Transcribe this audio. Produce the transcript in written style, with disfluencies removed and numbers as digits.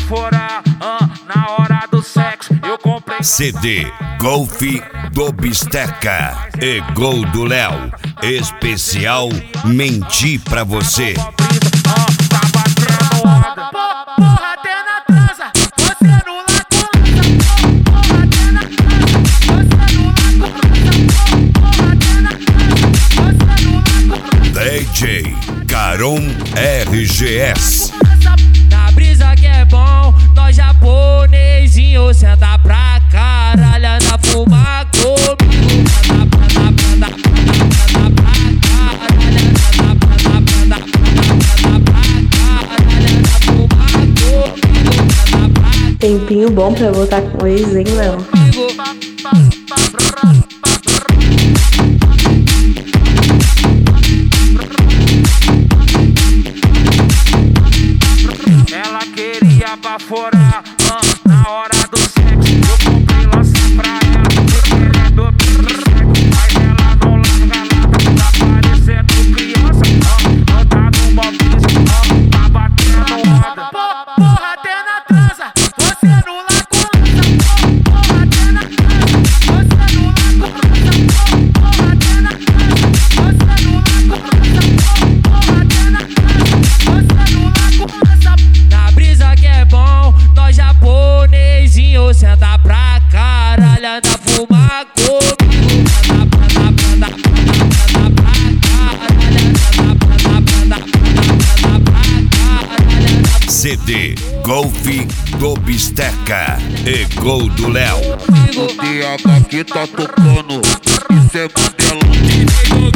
fora, na hora do sexo. Eu comprei CD Golf do Bisteca e Gol do Léo. Especial Menti Pra Você. Tá batendo onda. Porra, até na transa, você não lacosa. Porra, até na transa, você não lacosa. Porra, até na transa, você não lacosa. DJ Caron RGS. Na brisa que é bom, nós japonesinho senta pra caralho, anda fumar comigo. Tempinho bom pra voltar com eles, hein, Léo? Ela queria pra fora, na hora do sexo. Eu comprei laço pra ela, mas ela não larga, tá parecendo criança. Anda no mobilismo, tá batendo onda. Porra, até na transa, você não lacosa. Porra, até na transa, você não lacosa. Porra, até na transa, você não lacosa. Porra, até na transa, você não lacosa. Na brisa que é bom, nós japonesinho senta pra caralho, anda fumar comigo. CD Golf do Bisteca e Gol do Léo. O DH que tá tocando, isso é Mandela.